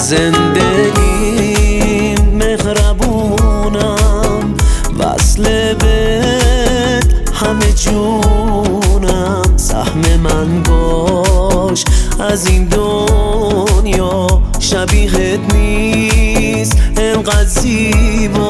زندگی مهربونم، وصل بهت همه جونم. سهم من باش از این دنیا، شبیهت نیست انقدر زیبا.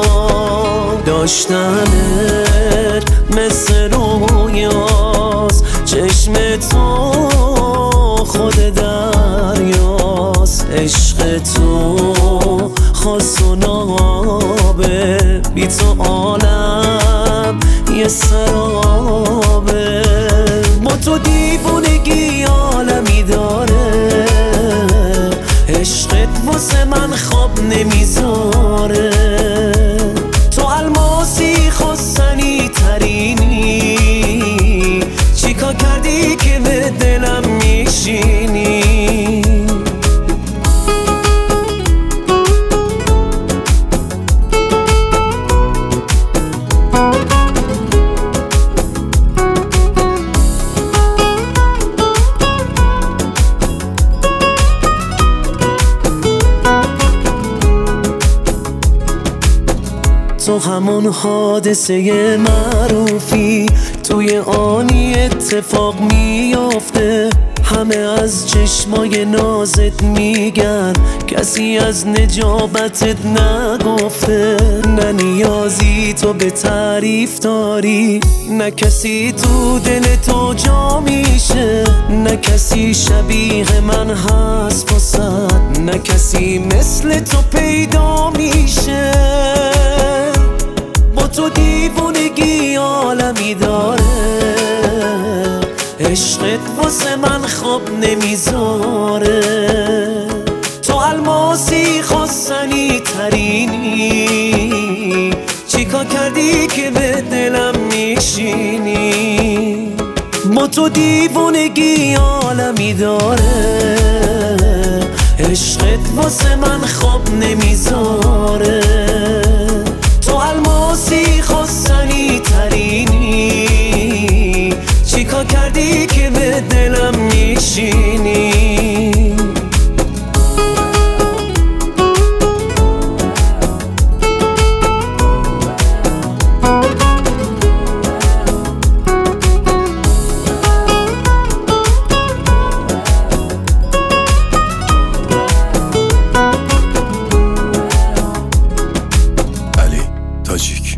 داشتنت مثل رویاست، چشم تو خود دریاست. عشق تو خاص و نابه، بی تو عالم یه سرابه. با تو دیوونگی عالمی داره، عشقت واسه من خواب نمیذاره. تو الماسی خواستنی ترینی، چیکار کردی که به دلم میشینی؟ تو همون حادثه معروفی، توی آنی اتفاق میافته. همه از چشمای نازت میگن، کسی از نجابتت نگفته. نه نیازی تو به تعریف داری، نه کسی تو دل تو جا میشه. نه کسی شبیه من هست واسد، نه کسی مثل تو پیدا میشه. با تو دیوونگی عالمی داره، عشقت واسه من خواب نمیذاره. تو الماسی خواستنی ترینی، چیکار کردی که به دلم میشینی؟ با تو دیوونگی عالمی داره، عشقت واسه من خواب نمیذاره. تو الماسی خواستنی ترینی، چیکار کردی که به دلم میشینی؟ تاجیک